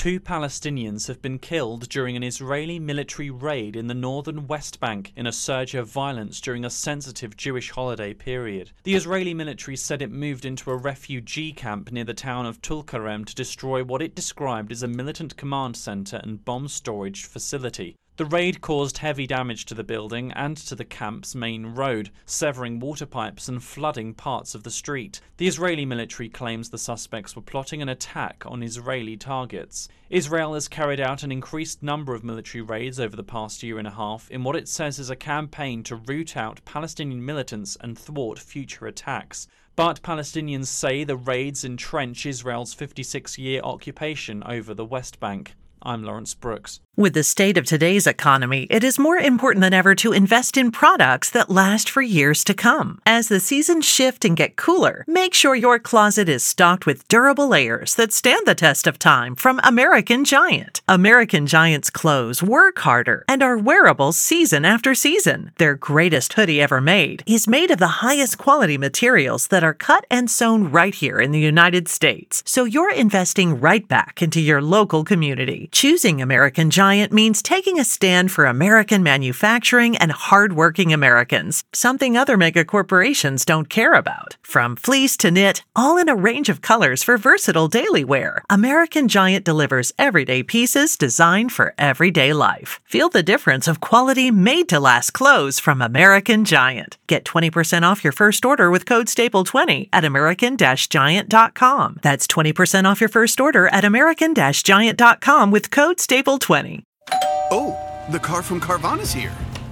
2 Palestinians have been killed during an Israeli military raid in the northern West Bank in a surge of violence during a sensitive Jewish holiday period. The Israeli military said it moved into a refugee camp near the town of Tulkarem to destroy what it described as a militant command center and bomb storage facility. The raid caused heavy damage to the building and to the camp's main road, severing water pipes and flooding parts of the street. The Israeli military claims the suspects were plotting an attack on Israeli targets. Israel has carried out an increased number of military raids over the past year and a half in what it says is a campaign to root out Palestinian militants and thwart future attacks. But Palestinians say the raids entrench Israel's 56-year occupation over the West Bank. I'm Lawrence Brooks. With the state of today's economy, it is more important than ever to invest in products that last for years to come. As the seasons shift and get cooler, make sure your closet is stocked with durable layers that stand the test of time from American Giant. American Giant's clothes work harder and are wearable season after season. Their greatest hoodie ever made is made of the highest quality materials that are cut and sewn right here in the United States. So you're investing right back into your local community. Choosing American Giant means taking a stand for American manufacturing and hardworking Americans, something other mega corporations don't care about. From fleece to knit, all in a range of colors for versatile daily wear, American Giant delivers everyday pieces designed for everyday life. Feel the difference of quality made-to-last clothes from American Giant. Get 20% off your first order with code STAPLE20 at american-giant.com. That's 20% off your first order at american-giant.com with code STAPLE20. Oh, the car from Carvana's here.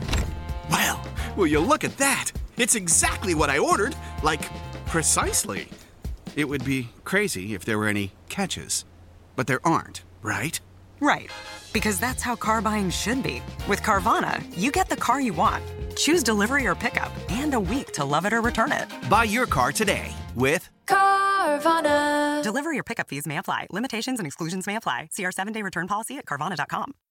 Wow, will you look at that? It's exactly what I ordered. Like, precisely. It would be crazy if there were any catches. But there aren't, right? Right. Because that's how car buying should be. With Carvana, you get the car you want. Choose delivery or pickup and a week to love it or return it. Buy your car today with Carvana. Delivery or pickup fees may apply. Limitations and exclusions may apply. See our 7-day return policy at Carvana.com.